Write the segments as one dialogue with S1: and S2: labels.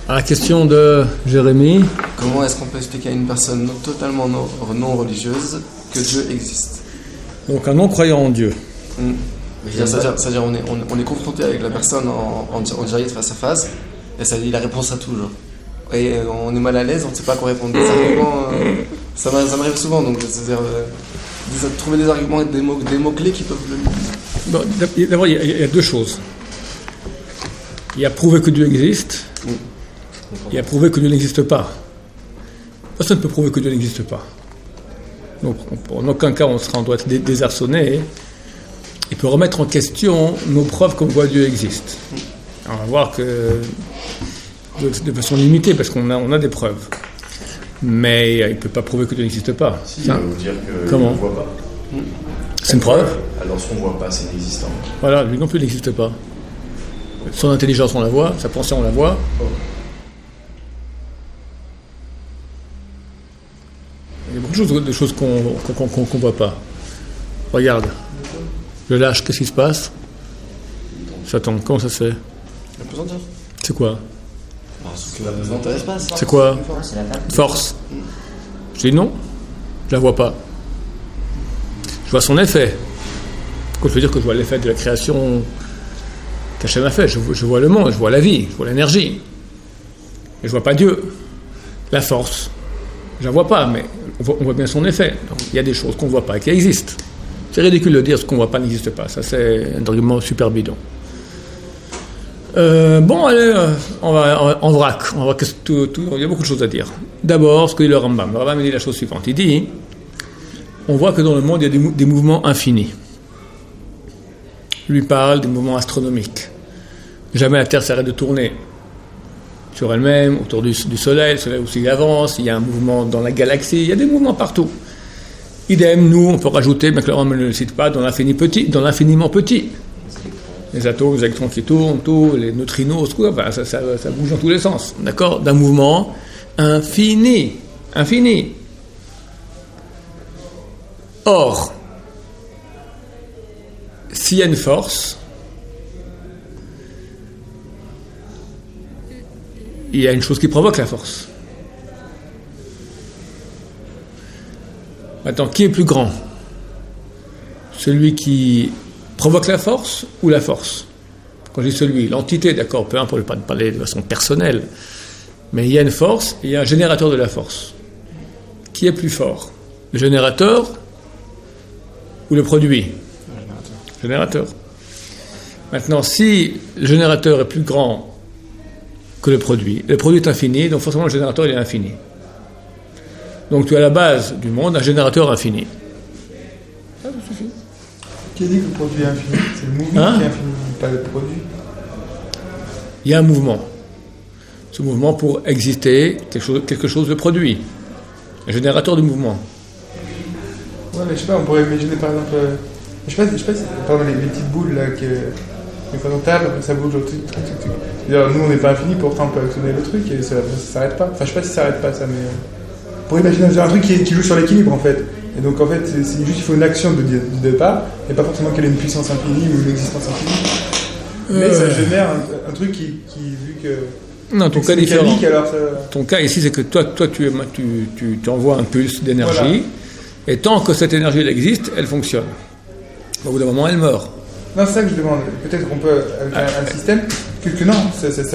S1: À la question de Jérémie.
S2: Comment est-ce qu'on peut expliquer à une personne totalement non religieuse que Dieu existe?
S1: Donc un non-croyant en Dieu.
S2: C'est-à-dire on est confronté avec la personne en direct face à face, et ça dit la réponse à tout, genre. Et on est mal à l'aise, on ne sait pas quoi répondre. Des arguments, ça m'arrive souvent, donc c'est-à-dire trouver des arguments, des mots-clés qui peuvent le...
S1: Bon, d'abord, il y a deux choses. Il y a prouver que Dieu existe, il y a prouver que Dieu n'existe pas. Personne ne peut prouver que Dieu n'existe pas. Donc, en aucun cas, on doit être désarçonné. Il peut remettre en question nos preuves comme quoi Dieu existe. Alors, on va voir que de façon limitée, parce qu'on a des preuves. Mais il ne peut pas prouver que Dieu n'existe pas.
S3: Si, il va vous dire qu'il ne voit pas.
S1: C'est une preuve.
S3: Alors ce qu'on ne voit pas, c'est inexistant.
S1: Voilà, lui non plus n'existe pas. Son intelligence, on la voit, sa pensée, on la voit. Il y a beaucoup de choses qu'on ne voit pas. Regarde, je lâche, qu'est-ce qui se passe? J'attends, comment ça se fait?
S2: La pesanteur.
S1: C'est quoi?
S2: La pesanteur de l'espace.
S1: C'est quoi? Force. Je dis non, je la vois pas. Je vois son effet. Pourquoi je veux dire que je vois l'effet de la création qu'Hachem a fait? Je vois le monde, je vois la vie, je vois l'énergie. Et je vois pas Dieu. La force, je la vois pas, mais on voit bien son effet. Donc, il y a des choses qu'on ne voit pas et qui existent. C'est ridicule de dire ce qu'on ne voit pas n'existe pas. Ça, c'est un argument super bidon. Bon, allez, on va en vrac. Il y a beaucoup de choses à dire. D'abord, ce que dit le Rambam. Le Rambam dit la chose suivante. Il dit, on voit que dans le monde, il y a des mouvements infinis. Il lui parle des mouvements astronomiques. Jamais la Terre s'arrête de tourner sur elle-même, autour du Soleil. Le Soleil aussi avance. Il y a un mouvement dans la galaxie. Il y a des mouvements partout. Idem, nous, on peut rajouter, mais que le Rambam ne le cite pas, dans l'infiniment petit. Les atomes, les électrons qui tournent, tout, les neutrinos, tout, enfin, ça bouge dans tous les sens. D'accord? D'un mouvement infini. Infini. Or, s'il y a une force, il y a une chose qui provoque la force. Maintenant, qui est plus grand? Celui qui provoque la force ou la force? Quand je dis celui, l'entité, d'accord, peu importe, pas de parler de façon personnelle, mais il y a une force, et il y a un générateur de la force. Qui est plus fort? Le générateur ou le produit? Le générateur. Maintenant, si le générateur est plus grand que le produit est infini, donc forcément le générateur il est infini. Donc tu as à la base du monde un générateur infini. Ça suffit.
S4: Qui dit que le produit est infini? C'est le mouvement qui est infini, pas le produit.
S1: Il y a un mouvement. Ce mouvement, pour exister, quelque chose de produit. Un générateur de mouvement.
S4: Ouais, mais je sais pas, on pourrait imaginer par exemple. Je sais pas si par exemple, les petites boules là, quand on tape, ça bouge au truc. Nous on n'est pas infini, pourtant on peut actionner le truc et ça s'arrête pas. Enfin, je sais pas si ça s'arrête pas ça, mais. Pour imaginer un truc qui joue sur l'équilibre en fait. Et donc en fait, c'est juste il faut une action de départ, et pas forcément qu'elle ait une puissance infinie ou une existence infinie. Mais ça génère un truc qui vu que.
S1: Non, ton cas différent.
S4: Alors ça...
S1: Ton cas ici, c'est que toi tu envoies un pulse d'énergie, voilà. Et tant que cette énergie elle existe, elle fonctionne. Au bout d'un moment, elle meurt.
S4: Non, c'est ça que je demande. Peut-être qu'on peut avec un système que non,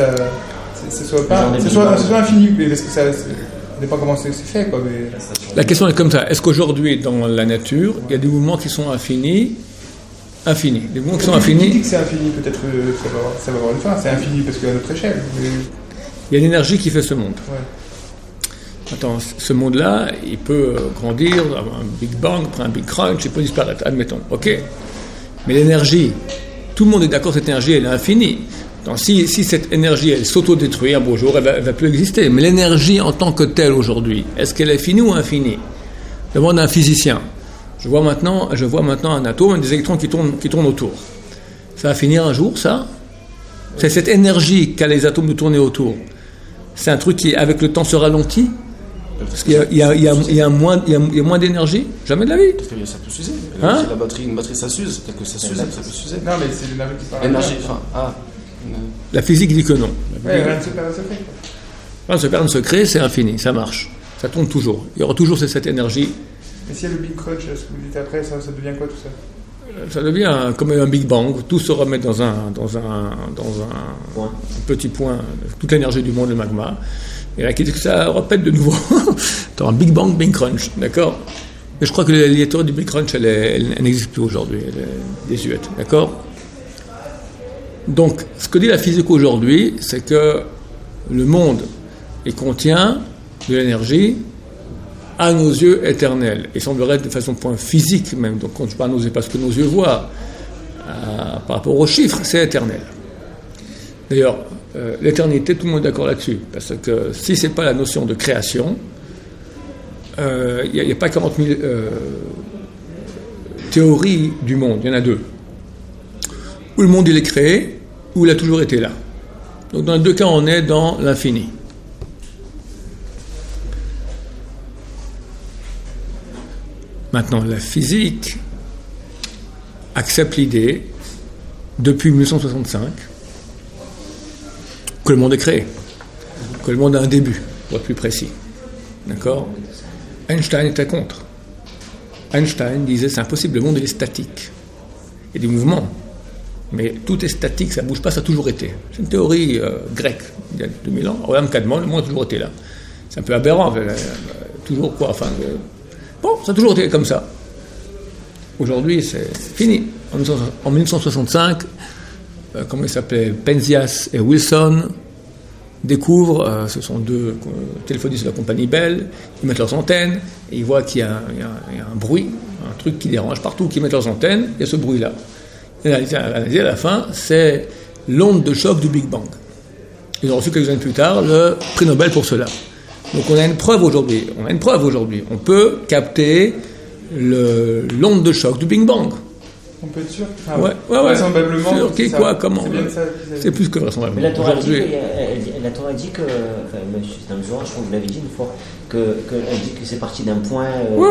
S4: ça soit infini, parce que ça dépend comment c'est fait, quoi. Mais...
S1: La question est comme ça. Est-ce qu'aujourd'hui, dans la nature, il y a des mouvements qui sont infinis? Des mouvements qui sont infinis.
S4: Qui dit que c'est infini? Peut-être ça va avoir une fin. C'est infini parce qu'à notre échelle. Mais...
S1: Il y a l'énergie qui fait ce monde.
S4: Ouais.
S1: Attends, ce monde-là, il peut grandir, avoir un Big Bang, après un Big Crunch, il peut disparaître, admettons. Ok. Mais l'énergie, tout le monde est d'accord, cette énergie, elle est infinie. Donc, si cette énergie, elle s'autodétruit un beau jour, elle va plus exister. Mais l'énergie en tant que telle aujourd'hui, est-ce qu'elle est finie ou infinie? Je demande à un physicien. Je vois maintenant un atome, des électrons qui tournent autour. Ça va finir un jour, ça? C'est cette énergie qu'a les atomes de tourner autour. C'est un truc qui, avec le temps, se ralentit? Parce qu'il y a moins d'énergie? Jamais de la vie.
S2: Parce que ça peut s'user.
S1: Hein?
S2: Une batterie, ça s'use. Peut-être que ça s'use, ça peut s'user.
S4: Non, mais c'est l'énergie qui parle.
S2: Énergie,
S1: La physique dit que non.
S4: Ouais, rien ne se fait.
S1: Ce pattern se crée, c'est infini, ça marche. Ça tourne toujours. Il y aura toujours cette énergie.
S4: Et s'il y a le Big Crunch, ce que vous dites après, ça devient quoi tout ça?
S1: Ça devient comme un Big Bang. Tout se remet dans un petit point. Toute l'énergie du monde, le magma. Et là, ça répète de nouveau. Dans un Big Bang, Big Crunch. D'accord? Mais je crois que la théorie du Big Crunch, elle n'existe plus aujourd'hui. Elle est désuète. D'accord? Donc, ce que dit la physique aujourd'hui, c'est que le monde, il contient de l'énergie à nos yeux éternelle. Il semblerait de façon point physique même. Donc, quand je parle de nos yeux, parce que nos yeux voient, par rapport aux chiffres, c'est éternel. D'ailleurs, l'éternité, tout le monde est d'accord là-dessus. Parce que si ce n'est pas la notion de création, il n'y a pas 40 000 théories du monde. Il y en a deux. Où le monde il est créé, où il a toujours été là. Donc dans les deux cas, on est dans l'infini. Maintenant, la physique accepte l'idée, depuis 1965, que le monde est créé, que le monde a un début, pour être plus précis. D'accord? Einstein était contre. Einstein disait c'est impossible, le monde il est statique. Il y a des mouvements, mais tout est statique, ça ne bouge pas, ça a toujours été. C'est une théorie grecque, il y a 2000 ans. Regarde Cadman, le monde a toujours été là. C'est un peu aberrant, toujours quoi, enfin... Bon, ça a toujours été comme ça. Aujourd'hui, c'est fini. En 1965, comment ils s'appelaient, Penzias et Wilson découvrent, ce sont deux téléphonistes de la compagnie Bell, ils mettent leurs antennes, et ils voient qu'il y a un bruit, un truc qui dérange partout, qui mettent leurs antennes, il y a ce bruit-là. Et à la fin, c'est l'onde de choc du Big Bang. Ils ont reçu quelques années plus tard le prix Nobel pour cela. Donc on a une preuve aujourd'hui. On peut capter l'onde de choc du Big Bang.
S4: On peut être sûr.
S1: Ouais.
S4: Vraisemblablement.
S1: Sûr, qui, quoi, comment.
S4: C'est bien ça.
S1: C'est plus que vraisemblable.
S5: Mais la Torah dit que, enfin, c'est un jour, je crois que vous l'avez dit une fois, qu'elle dit que c'est parti d'un point.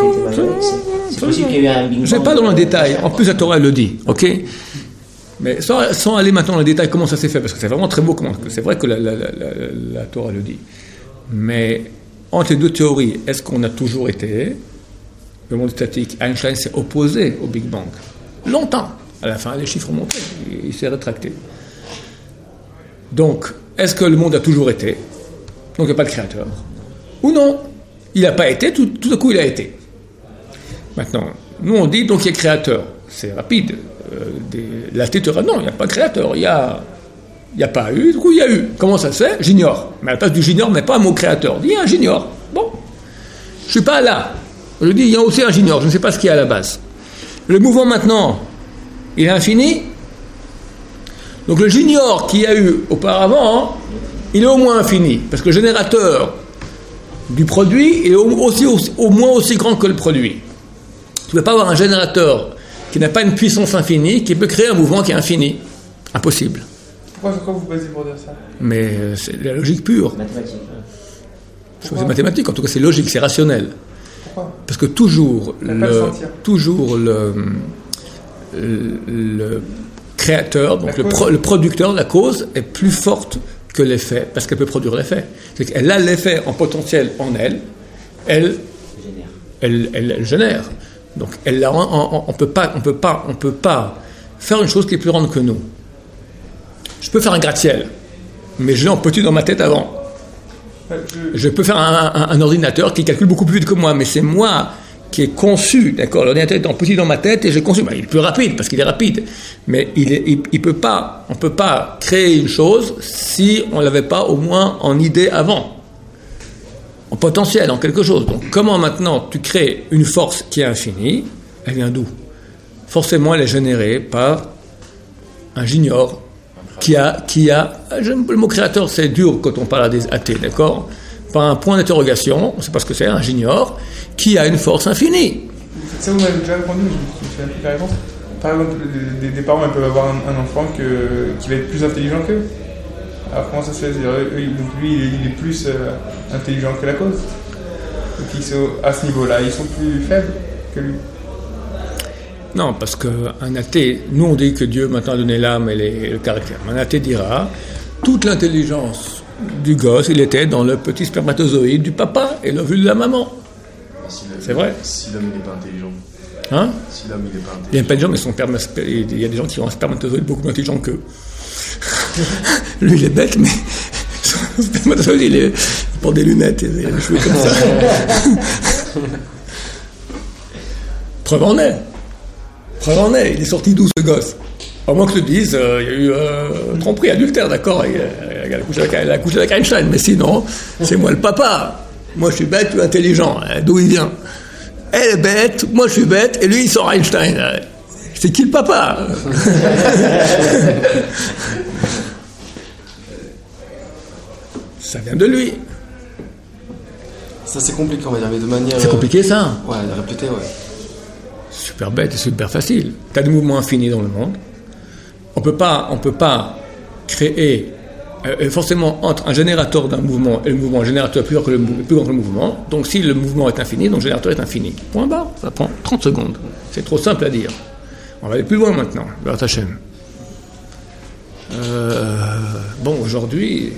S5: C'est possible qu'il y ait eu un Big Bang.
S1: Je ne vais pas dans le détail. En plus, la Torah le dit, ok. Mais sans aller maintenant dans le détail, comment ça s'est fait, parce que c'est vraiment très beau. C'est vrai que la Torah le dit. Mais entre les deux théories, est-ce qu'on a toujours été le monde statique? Einstein s'est opposé au Big Bang. Longtemps. À la fin, les chiffres ont montré. Il s'est rétracté. Donc, est-ce que le monde a toujours été? Donc, il n'y a pas de créateur. Ou non? Il n'a pas été, tout à coup, il a été. Maintenant, nous, on dit, donc, il y a créateur. C'est rapide. L'athée te dira, non, il n'y a pas de créateur. Il n'y a pas eu, du coup il y a eu. Comment ça se fait? J'ignore. Mais à la place du j'ignore, mais pas un mot créateur. Il y a un j'ignore. Bon. Je ne suis pas là. Je dis, il y a aussi un j'ignore. Je ne sais pas ce qu'il y a à la base. Le mouvement maintenant, il est infini. Donc le j'ignore qu'il y a eu auparavant, il est au moins infini. Parce que le générateur du produit est au moins aussi grand que le produit. Tu ne peux pas avoir un générateur qui n'a pas une puissance infinie, qui peut créer un mouvement qui est infini. Impossible.
S4: Pourquoi vous basez pour dire ça?
S1: Mais c'est la logique pure.
S5: Mathématique.
S1: C'est mathématique, en tout cas c'est logique, c'est rationnel.
S4: Pourquoi?
S1: Parce que toujours le créateur, donc le producteur, la cause, est plus forte que l'effet, parce qu'elle peut produire l'effet. C'est qu'elle a l'effet en potentiel en elle, elle génère. Donc on peut pas faire une chose qui est plus grande que nous. Je peux faire un gratte-ciel, mais je l'ai en petit dans ma tête avant. Je peux faire un ordinateur qui calcule beaucoup plus vite que moi, mais c'est moi qui ai conçu, d'accord, l'ordinateur est en petit dans ma tête et j'ai conçu, il est plus rapide parce qu'il est rapide, mais on peut pas créer une chose si on l'avait pas au moins en idée avant, en potentiel, en quelque chose. Donc comment maintenant tu crées une force qui est infinie? Elle vient d'où? Forcément elle est générée par un j'ignore qui a le mot créateur c'est dur quand on parle à des athées, d'accord, par un point d'interrogation, on ne sait pas ce que c'est, un j'ignore, qui a une force infinie.
S4: Ça vous m'avez déjà répondu, mais je me souviens plus de la réponse. Par exemple, des parents peuvent avoir un enfant qui va être plus intelligent qu'eux. Alors comment ça se fait? Lui, il est plus intelligent que la cause. Donc à ce niveau-là, ils sont plus faibles que lui.
S1: Non, parce qu'un athée, nous on dit que Dieu maintenant a donné l'âme et le caractère. Un athée dira, toute l'intelligence du gosse, il était dans le petit spermatozoïde du papa et l'ovule de la maman. C'est vrai.
S3: Si l'homme n'est pas intelligent.
S1: Hein?
S3: Si l'homme n'est pas intelligent.
S1: Il y a pas de gens, mais il y a des gens qui ont un spermatozoïde beaucoup plus intelligent qu'eux. Lui, il est bête, mais son spermatozoïde, il porte des lunettes et des cheveux comme ça. Preuve en est, il est sorti d'où ce gosse? À moins que je te dise, il y a eu tromperie, adultère, d'accord, elle a couché avec Einstein, mais sinon, c'est moi le papa. Moi je suis bête, tu es intelligent, d'où il vient? Elle est bête, moi je suis bête, et lui il sort Einstein. C'est qui le papa? Ça vient de lui.
S2: Ça c'est compliqué, on va dire, mais de manière...
S1: C'est compliqué ça?
S2: Ouais, répéter, ouais.
S1: Super bête et super facile. Tu as des mouvements infinis dans le monde. On peut pas créer forcément entre un générateur d'un mouvement et le mouvement, un générateur plus grand que le mouvement. Donc si le mouvement est infini, donc le générateur est infini. Point barre, ça prend 30 secondes. C'est trop simple à dire. On va aller plus loin maintenant, vers ta chaîne. Bon, aujourd'hui...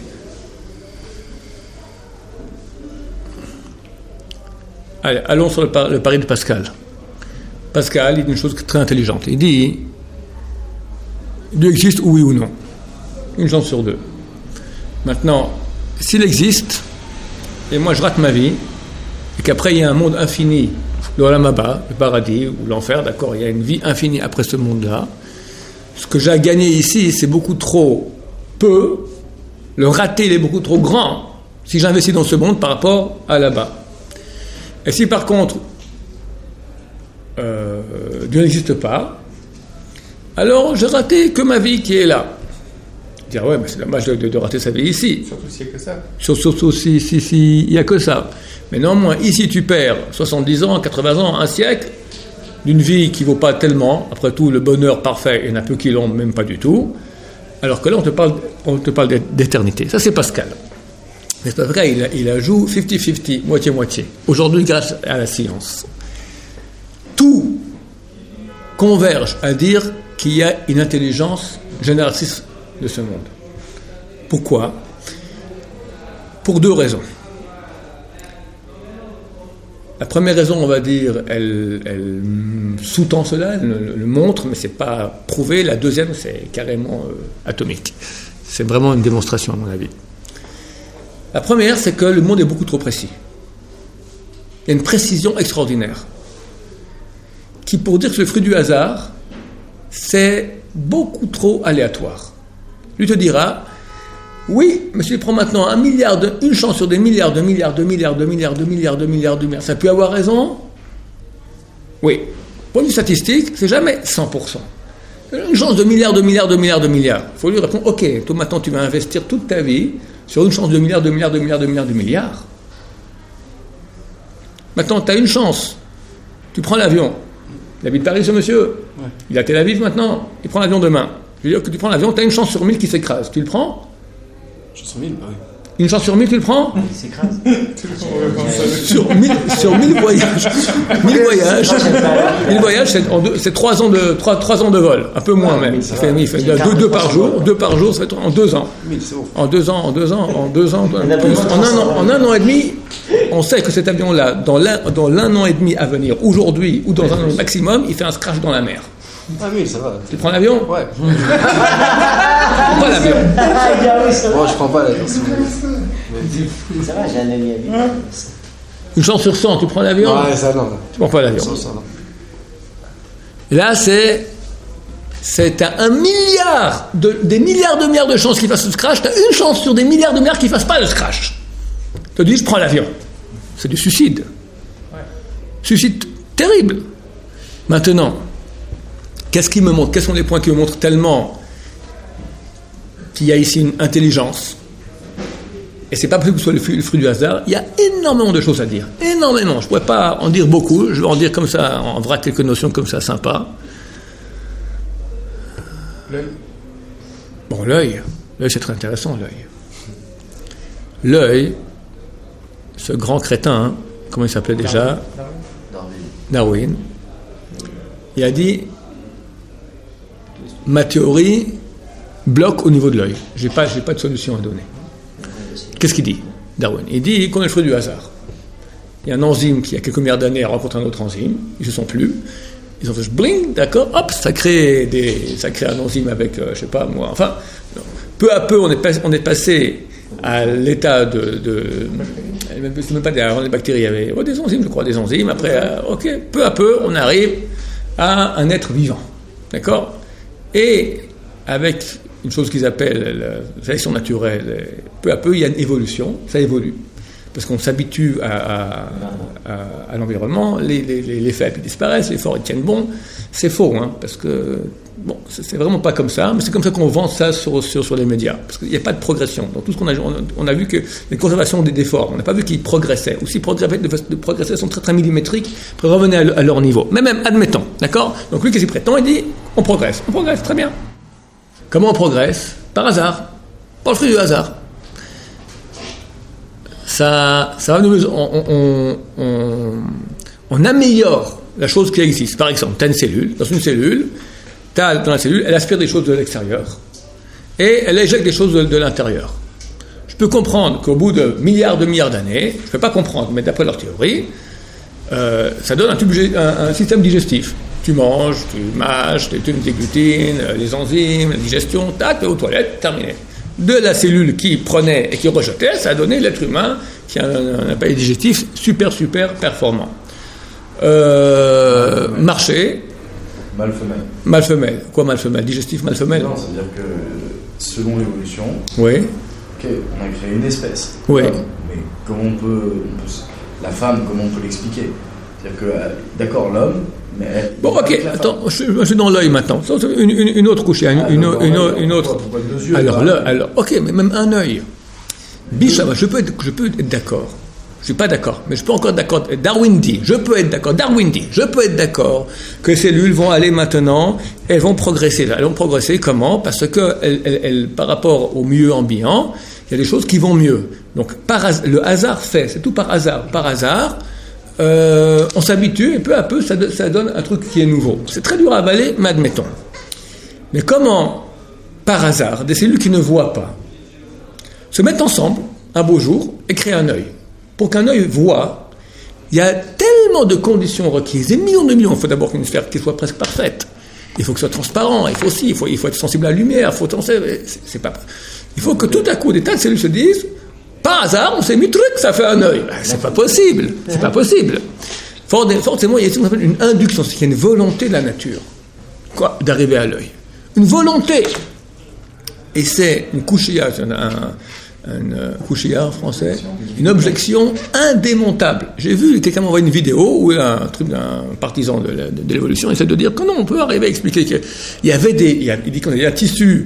S1: Allez, allons sur le pari de Pascal. Pascal, il dit une chose très intelligente. Il dit, Dieu existe, oui ou non. Une chance sur deux. Maintenant, s'il existe, et moi je rate ma vie, et qu'après il y a un monde infini, le Olam Haba, le paradis ou l'enfer, d'accord, il y a une vie infinie après ce monde-là, ce que j'ai à gagner ici, c'est beaucoup trop peu, le raté, il est beaucoup trop grand, si j'investis dans ce monde par rapport à là-bas. Et si par contre, Dieu n'existe pas, alors j'ai raté que ma vie qui est là. Dire ouais, mais c'est dommage de rater sa vie ici.
S4: Surtout s'il n'y a que ça.
S1: Surtout si il n'y a que ça. Mais néanmoins, ici tu perds 70 ans, 80 ans, un siècle, d'une vie qui ne vaut pas tellement. Après tout, le bonheur parfait, il y en a peu qui l'ont, même pas du tout. Alors que là, on te parle d'éternité. Ça, c'est Pascal. Mais c'est pas vrai, il ajoute 50-50, moitié-moitié. Aujourd'hui, grâce à la science, tout converge à dire qu'il y a une intelligence génératrice de ce monde. Pourquoi? Pour deux raisons. La première raison, on va dire, elle sous-tend cela, elle le montre, mais c'est pas prouvé. La deuxième, c'est carrément atomique. C'est vraiment une démonstration, à mon avis. La première, c'est que le monde est beaucoup trop précis. Il y a une précision extraordinaire, qui, pour dire que c'est le fruit du hasard, c'est beaucoup trop aléatoire. Lui te dira, oui, mais si tu prends maintenant une chance sur des milliards, ça peut avoir raison? Oui. Point de vue statistique, c'est jamais 100%. Une chance de milliards. Il faut lui répondre, ok, toi maintenant tu vas investir toute ta vie sur une chance de milliards. Maintenant, tu as une chance. Tu prends l'avion. Il habite Paris, ce monsieur. Ouais. Il est à Tel Aviv maintenant. Il prend l'avion demain. Je veux dire que tu prends l'avion, tu as une chance sur 1000 qui s'écrase. Tu le prends?
S2: Chance sur 1000, bah oui.
S1: Une chance sur 1000, tu le prends?
S5: Il s'écrase.
S1: sur 1000 voyages. 1000 voyages, c'est 3 ans de vol. Un peu moins même. Il fait 2 par jour. 2 par jour, ça fait en 2 ans.
S2: 1000, c'est bon.
S1: En 2 ans. En un an et demi, on sait que cet avion-là, dans l'un an et demi à venir, aujourd'hui ou dans un an maximum, il fait un crash dans la mer.
S2: Ah oui, ça va.
S1: Tu prends l'avion?
S2: Ouais.
S1: Pas l'avion.
S2: Moi, je prends pas l'avion.
S5: Ça va, j'ai un ami à lui.
S1: Une chance sur 100, tu prends l'avion?
S2: Ouais, ça non.
S1: Tu prends pas l'avion.
S2: Ça, non.
S1: Là, c'est un milliard, des milliards de chances qu'il fasse ce crash. Tu as une chance sur des milliards de milliards qu'il fasse pas le crash. Tu te dis, je prends l'avion. C'est du suicide. Ouais. Suicide terrible. Maintenant, qu'est-ce qui me montre? Quels sont les points qui me montrent tellement qu'il y a ici une intelligence? Et c'est pas possible que ce soit le fruit du hasard. Il y a énormément de choses à dire. Énormément. Je pourrais pas en dire beaucoup. Je vais en dire comme ça, en vrac quelques notions comme ça, sympa.
S4: L'œil.
S1: Bon, l'œil, c'est très intéressant, l'œil. L'œil, ce grand crétin, hein, comment il s'appelait déjà? Darwin. Il a dit, ma théorie bloque au niveau de l'œil. J'ai pas de solution à donner. Qu'est-ce qu'il dit, Darwin? Il dit qu'on est le fruit du hasard. Il y a un enzyme qui, il y a quelques milliards d'années, a rencontré un autre enzyme. Ils ne se sont plus. Ils ont fait bling, d'accord, hop, ça crée un enzyme avec, je sais pas moi. Enfin, peu à peu, on est passé à l'état c'est même pas des bactéries, il y avait des enzymes, je crois, des enzymes. Après, peu à peu, on arrive à un être vivant, d'accord. Et avec une chose qu'ils appellent la sélection naturelle, peu à peu, il y a une évolution, ça évolue. Parce qu'on s'habitue à l'environnement, les faibles disparaissent, les forts ils tiennent bon. C'est faux, hein, parce que c'est vraiment pas comme ça, mais c'est comme ça qu'on vend ça sur les médias, parce qu'il n'y a pas de progression. Donc tout ce on a vu que les conservations des forts, on n'a pas vu qu'ils progressaient, ou s'ils progressaient, sont très très millimétriques pour revenir à leur niveau. Mais même, admettons, d'accord. Donc lui, qu'est-ce qu'il prétend? Il dit, on progresse, très bien. Comment on progresse? Par hasard, par le fruit du hasard. Ça va nous... On améliore la chose qui existe. Par exemple, tu as une cellule. Dans une cellule, dans la cellule, elle aspire des choses de l'extérieur et elle éjecte des choses de l'intérieur. Je peux comprendre qu'au bout de milliards d'années, je ne peux pas comprendre, mais d'après leur théorie, ça donne un système digestif. Tu manges, tu mâches, tu déglutines, les enzymes, la digestion, tac, aux toilettes, terminé. De la cellule qui prenait et qui rejetait, ça a donné l'être humain qui a un appareil digestif super performant. Marché. Mâle-femelle. Quoi mâle-femelle? Digestif mâle-femelle?
S3: Non, c'est-à-dire que selon l'évolution,
S1: oui.
S3: On a créé une espèce.
S1: Oui.
S3: Mais comment la femme, comment on peut l'expliquer? C'est-à-dire que, d'accord, l'homme, mais...
S1: Bon, ok, attends, je suis dans l'œil maintenant. Une autre couche, une autre... Alors, ok, mais même un œil. Bichama, je peux être d'accord. Je ne suis pas d'accord, mais je peux encore être d'accord. Darwin dit, je peux être d'accord que les cellules vont aller maintenant, elles vont progresser. Elles vont progresser comment? Parce que par rapport au milieu ambiant, il y a des choses qui vont mieux. Donc, le hasard fait, c'est tout par hasard. Par hasard, on s'habitue et peu à peu, ça donne un truc qui est nouveau. C'est très dur à avaler, mais admettons. Mais comment, par hasard, des cellules qui ne voient pas, se mettent ensemble, un beau jour, et créent un œil? Pour qu'un œil voit, il y a tellement de conditions requises, des millions de millions. Il faut d'abord qu'une sphère qui soit presque parfaite. Il faut que ce soit transparent. Il faut être sensible à la lumière. Il faut que tout à coup, des tas de cellules se disent, par hasard, on s'est mis truc, ça fait un œil. C'est pas possible. Forcément, il y a ce qu'on appelle une induction, c'est qu'il y a une volonté de la nature, d'arriver à l'œil. Une volonté. Et c'est une couchilla, un couchilla en français, une objection indémontable. J'ai vu quelqu'un m'envoyer une vidéo où un partisan de l'évolution essaie de dire que non, on peut arriver à expliquer qu'il y avait il dit qu'on avait un tissu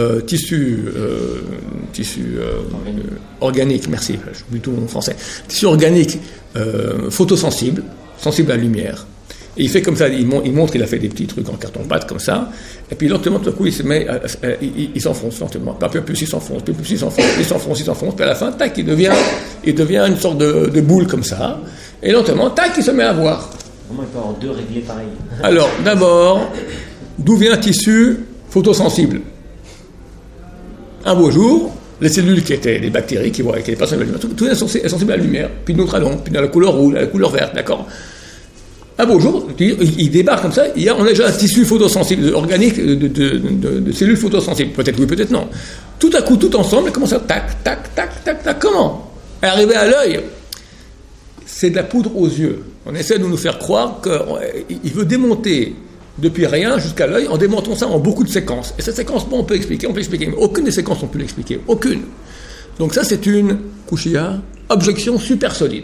S1: organique, merci, j'oublie tout en français, tissu organique photosensible, sensible à la lumière. Et il fait comme ça, il montre qu'il a fait des petits trucs en carton-pâte comme ça, et puis lentement, tout à coup, il se met, il s'enfonce lentement. Plus il s'enfonce, puis à la fin, tac, il devient une sorte de boule comme ça, et lentement, tac, il se met à voir.
S5: Comment il peut avoir deux réglés pareils?
S1: Alors, d'abord, d'où vient un tissu photosensible? Un beau jour, les cellules qui étaient des bactéries, qui étaient pas sensibles à la lumière, tout est sensible à la lumière, puis une autre à l'ombre, puis à la couleur rouge, à la couleur verte, d'accord? Un beau jour, il débarque comme ça, on a déjà un tissu photosensible, organique, de cellules photosensibles. Peut-être oui, peut-être non. Tout à coup, tout ensemble, comment ça? Tac, tac, tac, tac, tac. Comment? Arriver à l'œil, c'est de la poudre aux yeux. On essaie de nous faire croire qu'il veut démonter depuis rien jusqu'à l'œil en démontant ça en beaucoup de séquences. Et cette séquence, on peut expliquer, mais aucune des séquences on peut l'expliquer. Aucune. Donc ça, c'est une couchilla, objection super solide.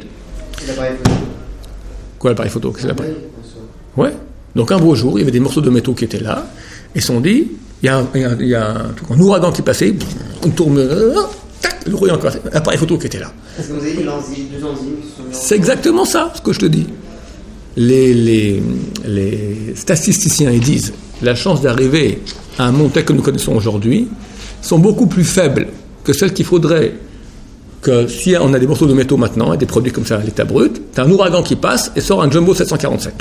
S1: Quoi, l'appareil photo? Qu'est-ce que c'est l'appareil? Ouais. Donc un beau jour, il y avait des morceaux de métaux qui étaient là, et ils se sont dit, il y a un ouragan qui passait, on tourne, tac, le rouillé encore, un appareil photo qui était là.
S6: Est-ce que vous avez dit deux enzymes qui sont...
S1: C'est exactement ça, ce que je te dis. Les statisticiens, ils disent, la chance d'arriver à un monde tel que nous connaissons aujourd'hui sont beaucoup plus faibles que celles qu'il faudrait que si on a des morceaux de métaux maintenant et des produits comme ça à l'état brut, t'as un ouragan qui passe et sort un Jumbo 747.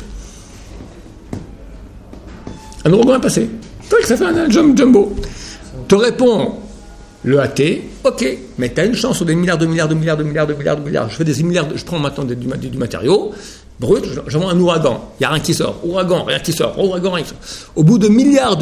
S1: Un ouragan est passé. Ça fait un Jumbo. Te répond Le athée, ok, mais tu as une chance sur des milliards. Je fais des milliards, je prends maintenant du matériau brut, j'envoie un ouragan, il n'y a rien qui sort. Ouragan, rien qui sort. Au bout de milliards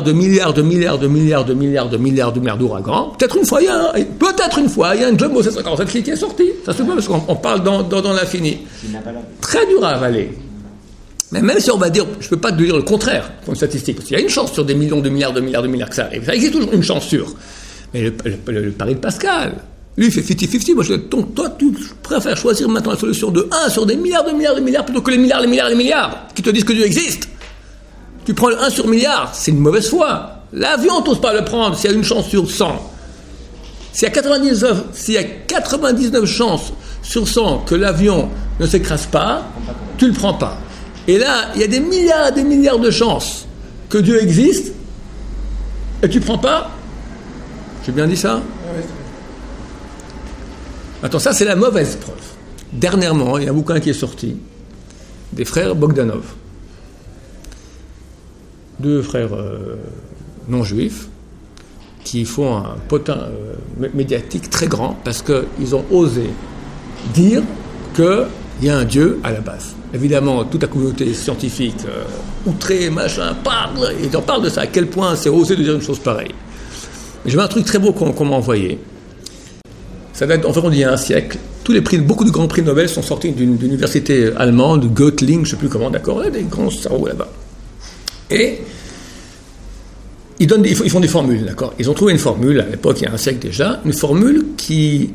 S1: d'ouragans, peut-être une fois, il y a un Jumbo 747 qui est sorti. Ça se peut parce qu'on parle dans l'infini. Très dur à avaler. Mais même si on va dire, je ne peux pas te dire le contraire, comme statistique, parce qu'il y a une chance sur des millions de milliards que ça arrive. Ça existe toujours une chance sûre. Mais le pari de Pascal, lui, il fait 50-50. Moi, toi, tu préfères choisir maintenant la solution de 1 sur des milliards plutôt que les milliards qui te disent que Dieu existe. Tu prends le 1 sur milliard, c'est une mauvaise foi. L'avion, tu n'oses pas le prendre s'il y a une chance sur 100. S'il y a 99 chances sur 100 que l'avion ne s'écrase pas, tu ne le prends pas. Et là, il y a des milliards de chances que Dieu existe, et tu ne prends pas. J'ai bien dit ça ? Attends, ça c'est la mauvaise preuve. Dernièrement, il y a un bouquin qui est sorti des frères Bogdanov. 2 frères non juifs qui font un potin médiatique très grand parce qu'ils ont osé dire qu'il y a un Dieu à la base. Évidemment, toute la communauté scientifique outrée, parle, et on parle de ça, à quel point c'est osé de dire une chose pareille. J'avais un truc très beau qu'on m'a envoyé. Ça date environ d'il y a un siècle. Beaucoup de grands prix Nobel sont sortis d'une université allemande, Göttingen, je ne sais plus comment, d'accord, il y a des grands cerveaux là-bas. Et ils font des formules, d'accord. Ils ont trouvé une formule, à l'époque, il y a un siècle déjà, une formule qui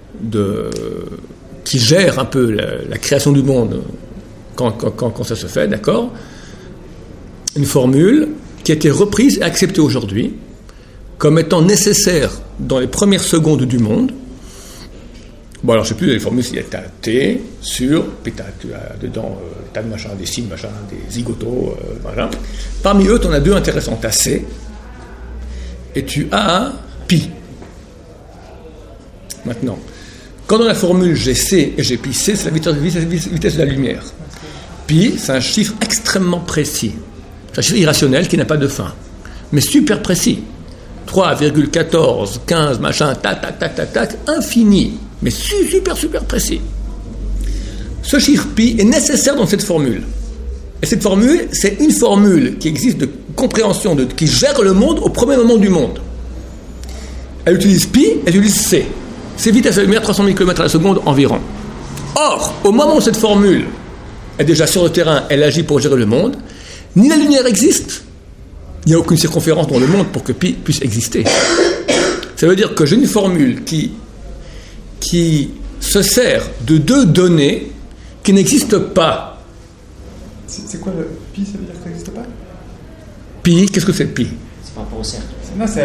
S1: gère un peu la création du monde quand ça se fait, d'accord. Une formule qui a été reprise et acceptée aujourd'hui comme étant nécessaire dans les premières secondes du monde. Bon, alors je ne sais plus les formules, il y a T sur, puis tu as dedans tas de machins, des signes, des zigotos, machin. Parmi eux, tu en as 2 intéressants. Tu as C et tu as pi. Maintenant, quand dans la formule j'ai C et j'ai pi, C c'est la vitesse de la lumière. Pi, c'est un chiffre extrêmement précis. C'est un chiffre irrationnel qui n'a pas de fin, mais super précis. 3,14, 15, machin, tac, infini, mais super précis. Ce chiffre pi est nécessaire dans cette formule. Et cette formule, c'est une formule qui existe de compréhension, qui gère le monde au premier moment du monde. Elle utilise pi, elle utilise c. C'est vitesse de la lumière, 300 000 km à la seconde environ. Or, au moment où cette formule est déjà sur le terrain, elle agit pour gérer le monde, ni la lumière existe, il n'y a aucune circonférence dans le monde pour que pi puisse exister. Ça veut dire que j'ai une formule qui se sert de 2 données qui n'existent pas.
S4: C'est quoi le pi? Ça veut dire que ça n'existe pas?
S1: Pi, qu'est-ce que c'est pi?
S5: C'est par rapport au cercle.
S4: Non, c'est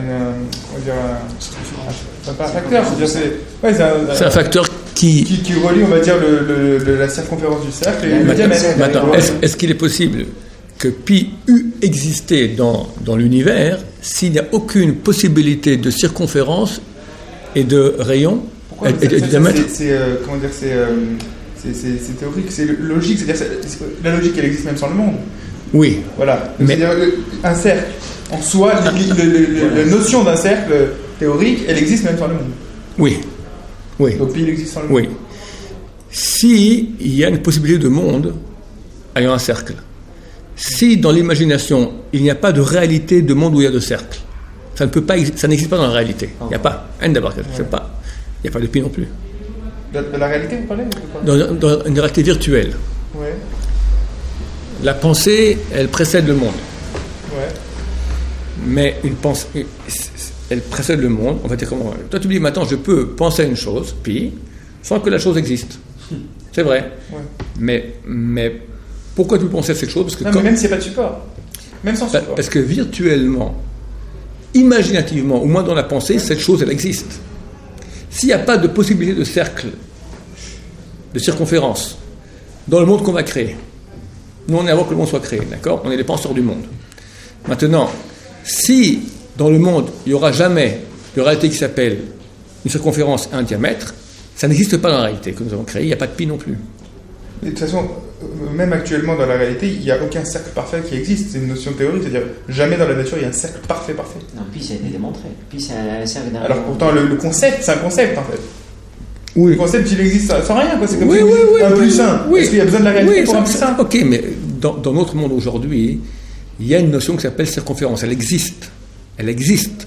S4: pas un facteur.
S1: C'est un facteur qui
S4: relie, on va dire, la circonférence du cercle et le diamètre.
S1: Maintenant, est-ce qu'il est possible que pi eût existé dans l'univers s'il n'y a aucune possibilité de circonférence et de rayon et de diamètre?
S4: Comment dire, c'est théorique, c'est logique, c'est-à-dire la logique elle existe même sans le monde.
S1: Oui.
S4: Voilà. C'est-à-dire un cercle en soi, la notion d'un cercle théorique, elle existe même sans le monde.
S1: Oui.
S4: Donc pi il existe sans le monde.
S1: Oui. Si il y a une possibilité de monde ayant un cercle, si dans l'imagination il n'y a pas de réalité de monde où il y a de cercles, ça n'existe pas dans la réalité. Il n'y a pas. Il n'y a pas de pi non plus.
S4: De la réalité, vous parlez
S1: dans une réalité virtuelle.
S4: Ouais.
S1: La pensée, elle précède le monde.
S4: Ouais.
S1: Mais une pensée, elle précède le monde. On va dire comment. Toi, tu me dis maintenant, je peux penser à une chose, puis sans que la chose existe. C'est vrai. Ouais. Mais pourquoi tu pensais à cette chose? Parce que
S4: mais même s'il n'y a pas de support. Même sans support.
S1: Parce que virtuellement, imaginativement, au moins dans la pensée, cette chose, elle existe. S'il n'y a pas de possibilité de cercle, de circonférence, dans le monde qu'on va créer, nous on est avant que le monde soit créé, d'accord? On est les penseurs du monde. Maintenant, si dans le monde, il n'y aura jamais de réalité qui s'appelle une circonférence et un diamètre, ça n'existe pas dans la réalité que nous avons créée, il n'y a pas de pi non plus.
S4: Et de toute façon, même actuellement dans la réalité, il n'y a aucun cercle parfait qui existe. C'est une notion théorique, c'est-à-dire jamais dans la nature il y a un cercle parfait.
S5: Non, puis ça a été démontré. Puis c'est un cercle d'un.
S4: Alors pourtant le concept, c'est un concept en fait.
S1: Oui.
S4: Le concept il existe sans rien, quoi. C'est comme
S1: Oui,
S4: si
S1: oui,
S4: un
S1: oui,
S4: plus un.
S1: oui.
S4: Est-ce qu'il y a besoin de la réalité pour un plus un?
S1: Ok, mais dans notre monde aujourd'hui, il y a une notion qui s'appelle circonférence. Elle existe. Elle existe,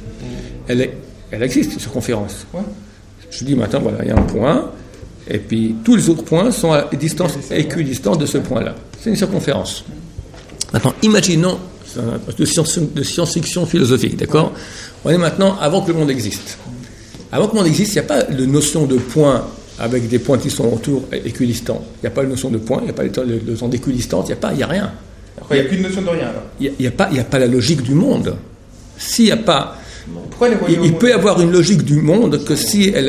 S1: une circonférence.
S4: Ouais.
S1: Je dis maintenant, voilà, il y a un point, et puis tous les autres points sont à distance équidistante de ce point-là. C'est une circonférence. Maintenant, imaginons, de science-fiction philosophique, d'accord? On est maintenant avant que le monde existe. Avant que le monde existe, il n'y a pas de notion de point avec des points qui sont autour équidistants. Il n'y a pas de notion de point, il n'y a pas de notion d'équidistante, il n'y a rien.
S4: Il n'y a plus de notion de rien alors.
S1: Il n'y a pas la logique du monde. S'il n'y a pas...
S4: Pourquoi les royaumes...
S1: Il peut y avoir une logique du monde que si elle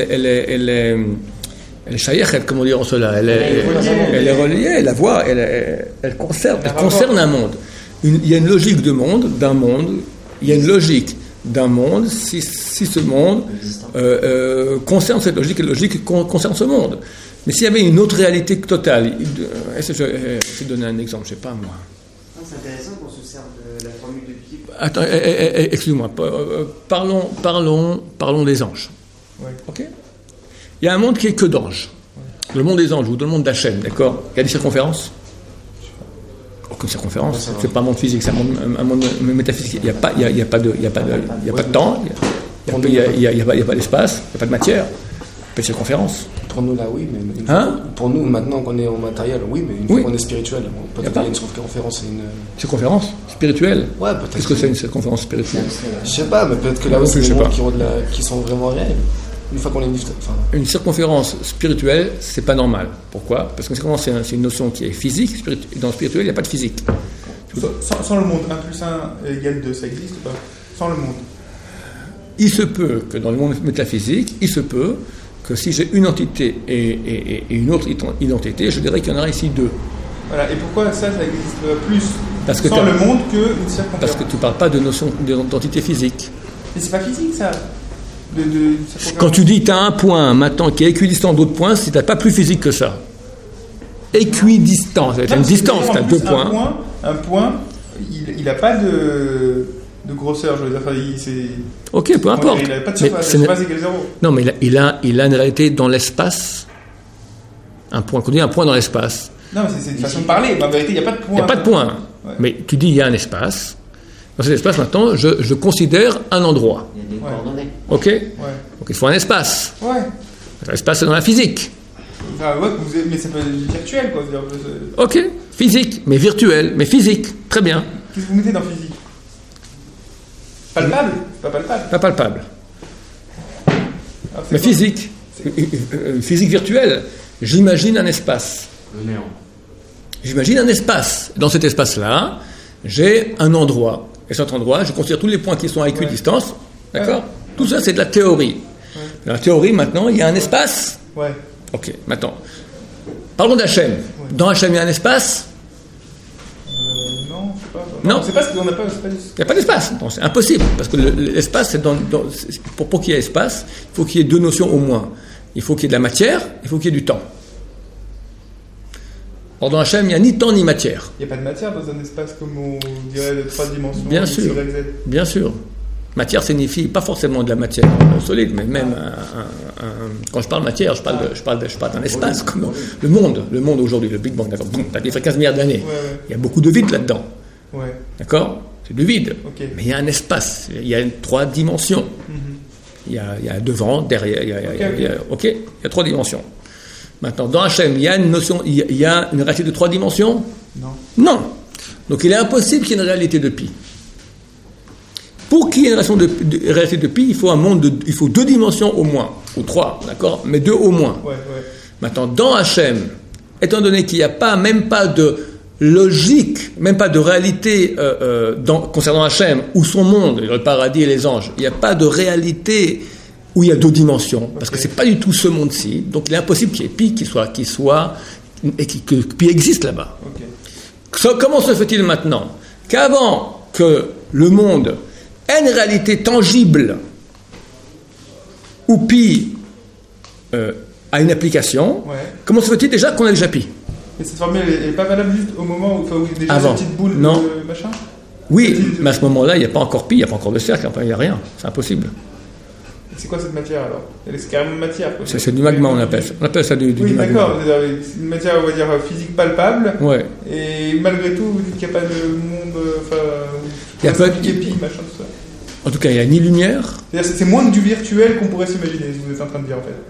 S1: est shayechet, comment dire cela, elle est reliée, la voix, elle concerne un monde. Il y a une logique d'un monde, il y a une logique d'un monde si ce monde concerne cette logique et la logique concerne ce monde. Mais s'il y avait une autre réalité totale, je vais donner un exemple, je ne sais pas moi.
S6: C'est intéressant qu'on se serve de la formule de Pi.
S1: Attends, excuse-moi, parlons des anges.
S4: Ouais.
S1: Ok. Il y a un monde qui est que d'anges. Le monde des anges ou le monde d'Hachem, d'accord? Il y a des circonférences? Aucune circonférence. C'est pas un monde physique, c'est un monde métaphysique. Il n'y a pas de temps, il n'y a pas d'espace, il n'y a pas de matière, pas de circonférence.
S2: Pour nous, là, oui, mais pour nous, maintenant qu'on est en matériel, oui, mais une fois qu'on est spirituel, peut-être qu'il y a une circonférence et une...
S1: Circonférence spirituelle?
S2: Ouais, peut-être.
S1: Qu'est-ce que c'est une circonférence spirituelle?
S2: Je sais pas, mais peut-être que là aussi, il y a des mondes qui sont vraiment réels. Une fois qu'on est
S1: Une circonférence spirituelle, c'est pas normal. Pourquoi? Parce qu'une circonférence, c'est une notion qui est physique, et dans le spirituel, il n'y a pas de physique.
S4: Sans le monde, 1 plus 1 égale 2, ça existe ou pas? Sans le monde.
S1: Il se peut que dans le monde métaphysique, il se peut que si j'ai une entité et une autre identité, je dirais qu'il y en aura ici deux.
S4: Voilà, et pourquoi ça existe plus
S1: sans
S4: le monde qu'une circonférence?
S1: Parce que tu ne parles pas de notion d'entité physique.
S4: Mais c'est pas physique ça.
S1: Quand tu dis que tu as un point maintenant qui est équidistant d'autres points, c'est pas plus physique que ça. Équidistant, c'est une distance, tu as deux points.
S4: Un point, il n'a pas de grosseur, je veux dire.
S1: Ok, peu importe.
S4: Il n'a pas de surface, la surface égale 0.
S1: Non, mais il a une réalité dans l'espace. Un point, qu'on dit un point dans l'espace.
S4: Non, mais c'est une façon de parler. En vérité, il n'y a pas de point.
S1: Il n'y a pas de point. Ouais. Mais tu dis il y a un espace. Dans cet espace, maintenant, je considère un endroit.
S5: Il y a des coordonnées.
S1: Ok.
S4: Ouais.
S1: Donc il faut un espace.
S4: Ouais.
S1: L'espace, c'est dans la physique.
S4: Enfin, ouais, mais ça peut être virtuel, quoi.
S1: Ok. Physique, mais virtuel, mais physique. Très bien.
S4: Qu'est-ce que vous mettez dans physique? Palpable? Pas palpable.
S1: Pas palpable.
S4: Alors,
S1: mais
S4: quoi?
S1: physique. Physique virtuelle. J'imagine un espace.
S3: Le néant.
S1: J'imagine un espace. Dans cet espace-là, j'ai un endroit. Et cet endroit, je considère tous les points qui sont à équidistance. D'accord? Tout ça, c'est de la théorie. Dans la théorie, maintenant, il y a un espace.
S4: Ouais.
S1: Ok, maintenant. Parlons d'Hachem. Dans Hachem, il y a un espace?
S4: Non, je sais pas.
S1: Non.
S4: C'est pas ce qu'on n'a pas.
S1: Il n'y a pas d'espace. Non, c'est impossible. Parce que l'espace, c'est pour qu'il y ait espace, il faut qu'il y ait deux notions au moins. Il faut qu'il y ait de la matière, il faut qu'il y ait du temps. Or, dans Hachem, il n'y a ni temps ni matière.
S4: Il n'y a pas de matière dans un espace comme on dirait de 3 dimensions.
S1: Bien sûr. Bien sûr. Matière signifie pas forcément de la matière solide, mais même quand je parle matière, je parle d'un espace, comme le monde aujourd'hui, le Big Bang, d'accord. Bon, t'as fait 15 milliards d'années. Ouais. Il y a beaucoup de vide là-dedans.
S4: Ouais.
S1: D'accord? C'est du vide.
S4: Okay.
S1: Mais il y a un espace, il y a 3 dimensions. Il y a devant, derrière, il y a 3 dimensions. Maintenant, dans Hachem, il y a une notion, il y a une réalité de 3 dimensions? Non. Donc il est impossible qu'il y ait une réalité de pi. Pour qu'il y ait une réalité de pi, il faut 2 dimensions au moins, ou 3, d'accord? Mais 2 au moins.
S4: Ouais.
S1: Maintenant, dans Hachem, étant donné qu'il n'y a même pas de logique, même pas de réalité concernant Hachem, ou son monde, le paradis et les anges, il n'y a pas de réalité où il y a 2 dimensions, parce que c'est pas du tout ce monde-ci, donc il est impossible qu'il y ait pi qui soit et que pi existe là-bas. Okay. Comment se fait-il maintenant qu'avant que le monde ait une réalité tangible où pi a une application, comment se fait-il déjà qu'on a déjà pi?
S4: Et cette formule, elle est pas valable juste au moment où il y a déjà
S1: Avant.
S4: cette petite boule
S1: Non.
S4: de machin?
S1: Oui, mais à ce moment-là, il n'y a pas encore pi, il n'y a pas encore de cercle, il n'y a rien. C'est impossible.
S4: C'est quoi cette matière alors? C'est carrément matière, quoi.
S1: C'est du magma, on appelle ça. On appelle ça du
S4: Oui,
S1: magma.
S4: d'accord. C'est une matière, on va dire, physique palpable.
S1: Ouais.
S4: Et malgré tout, vous dites qu'il n'y a pas de monde. Enfin.
S1: Il y a pas de-
S4: pi, machin, tout ça.
S1: En tout cas, il n'y a ni lumière.
S4: C'est-à-dire, c'est moins du virtuel qu'on pourrait s'imaginer, ce que vous êtes en train de dire, en fait.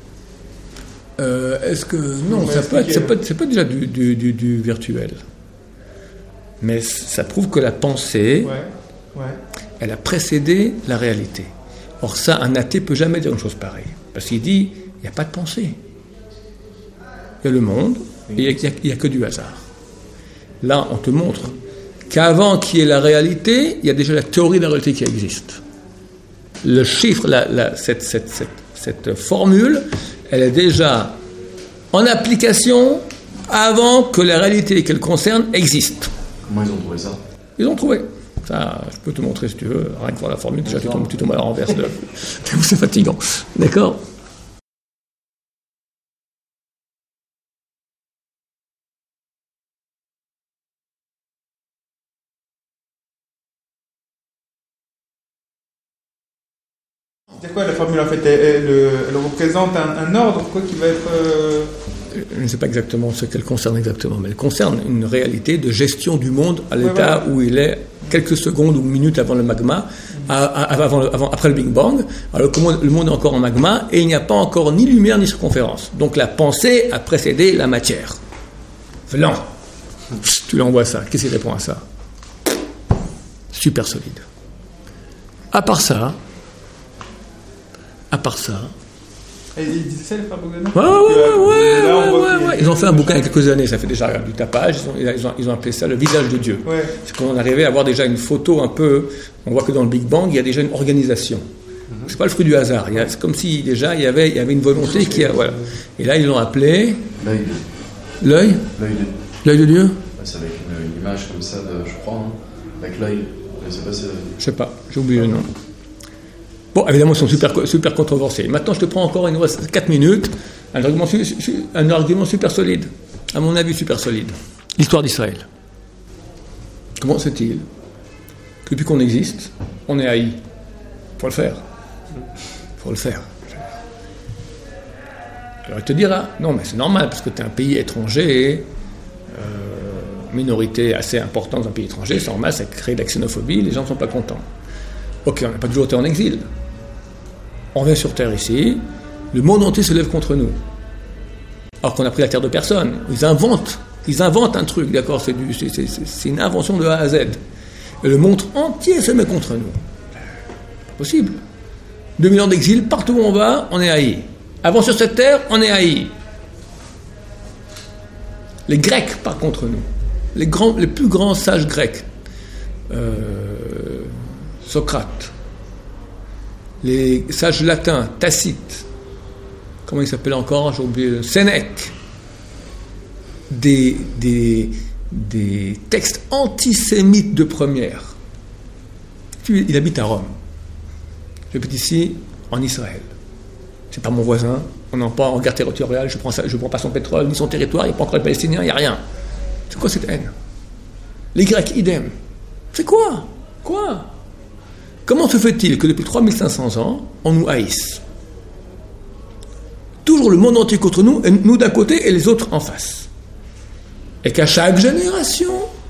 S1: Est-ce que. Non,
S4: Vous
S1: ça peut être,
S4: m'expliquez,
S1: c'est pas déjà du virtuel. Mais ça prouve que la pensée,
S4: Ouais.
S1: elle a précédé la réalité. Or, ça, un athée ne peut jamais dire une chose pareille. Parce qu'il dit il n'y a pas de pensée. Il y a le monde, et il n'y a que du hasard. Là, on te montre qu'avant qu'il y ait la réalité, il y a déjà la théorie de la réalité qui existe. Le chiffre, cette formule, elle est déjà en application avant que la réalité qu'elle concerne existe.
S3: Comment ils ont trouvé ça?
S1: Ils ont trouvé. Ça, je peux te montrer si tu veux. Rien que voir la formule, déjà tu tombes à la renverse. C'est fatigant. D'accord?
S4: C'est quoi la formule en fait? Elle représente un ordre quoi, qui va être.
S1: Je ne sais pas exactement ce qu'elle concerne exactement, mais elle concerne une réalité de gestion du monde à l'état où il est quelques secondes ou minutes avant le magma, après le Big Bang, alors que le monde est encore en magma et il n'y a pas encore ni lumière ni circonférence. Donc la pensée a précédé la matière. Lent. Tu lui envoies ça. Qu'est-ce qu'il répond à ça? Super solide. À part ça.
S4: Et ils disent ça, les frères Bogdanov?
S1: Ouais. Ils ont fait un bouquin il y a quelques années, ça fait déjà du tapage, ils ont appelé ça le visage de Dieu.
S4: Ouais.
S1: C'est qu'on arrivait à avoir déjà une photo un peu, on voit que dans le Big Bang, il y a déjà une organisation. C'est pas le fruit du hasard, c'est comme si déjà il y avait une volonté qui a, voilà. Et là ils l'ont appelé
S3: L'œil.
S1: L'œil de Dieu.
S3: C'est avec une image comme ça, je crois, hein. Avec l'œil.
S1: Je sais pas, j'ai oublié le nom. Bon, évidemment, ils sont super controversés. Maintenant, je te prends encore, il nous reste 4 minutes, un argument super solide, à mon avis super solide. L'histoire d'Israël. Comment se fait-il que depuis qu'on existe, on est haï? Faut le faire. Alors, il te dira, non, mais c'est normal, parce que tu es un pays étranger, minorité assez importante dans un pays étranger, c'est normal, ça crée de la xénophobie, les gens ne sont pas contents. Ok, on n'a pas toujours été en exil. On vient sur Terre ici, le monde entier se lève contre nous. Alors qu'on a pris la terre de personne. Ils inventent un truc, d'accord, c'est une invention de A à Z. Et le monde entier se met contre nous. Pas possible. 2000 ans d'exil, partout où on va, on est haï. Avant sur cette terre, on est haï. Les Grecs partent contre nous. Les plus grands sages grecs. Socrate, les sages latins, Tacite, comment il s'appelait encore, j'ai oublié, Sénèque, des textes antisémites de première. Il habite à Rome. J'habite ici, en Israël. C'est pas mon voisin, on n'est pas en guerre territoriale, je prends pas son pétrole, ni son territoire, il n'y a pas encore les Palestiniens, il n'y a rien. C'est quoi cette haine? Les Grecs, idem. C'est quoi? Comment se fait-il que depuis 3500 ans, on nous haïsse? Toujours le monde entier contre nous, et nous d'un côté et les autres en face. Et qu'à chaque génération,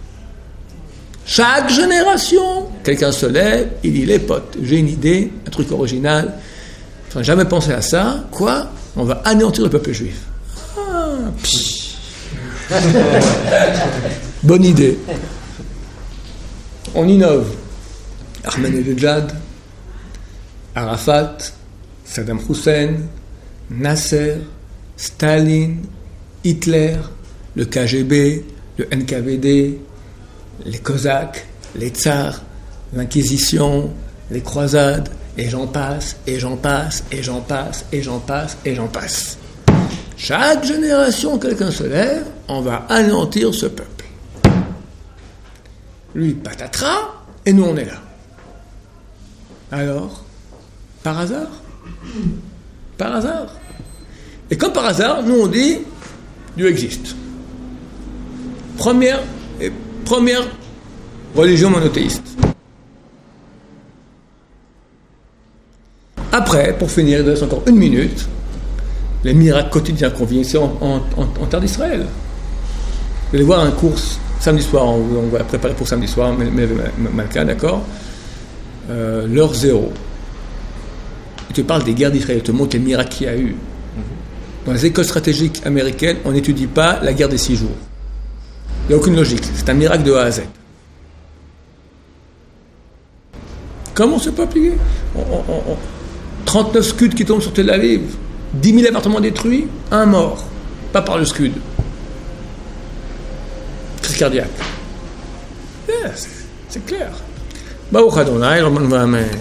S1: quelqu'un se lève, il dit les potes, j'ai une idée, un truc original, je n'ai jamais pensé à ça, quoi? On va anéantir le peuple juif. Bonne idée. On innove. Ahmadinejad, Arafat, Saddam Hussein, Nasser, Staline, Hitler, le KGB, le NKVD, les Cosaques, les Tsars, l'Inquisition, les croisades, et j'en passe. Chaque génération, quelqu'un se lève, on va anéantir ce peuple. Lui, patatras, et nous, on est là. Alors, par hasard. Et comme par hasard, nous, on dit, Dieu existe. Première religion monothéiste. Après, pour finir, il reste encore 1 minute, les miracles quotidiens qu'on vit ici en terre d'Israël. Vous allez voir un cours samedi soir, on va préparer pour samedi soir, Malka, d'accord, l'heure 0. Il te parle des guerres d'Israël, il te montre les miracles qu'il y a eu. Dans les écoles stratégiques américaines, on n'étudie pas la guerre des 6 jours. Il n'y a aucune logique, c'est un miracle de A à Z. Comment ce peuple 39 scuds qui tombent sur Tel Aviv, 10 000 appartements détruits, 1 mort, pas par le scud. Crise cardiaque. Yes, c'est clair. Baruch Adonai,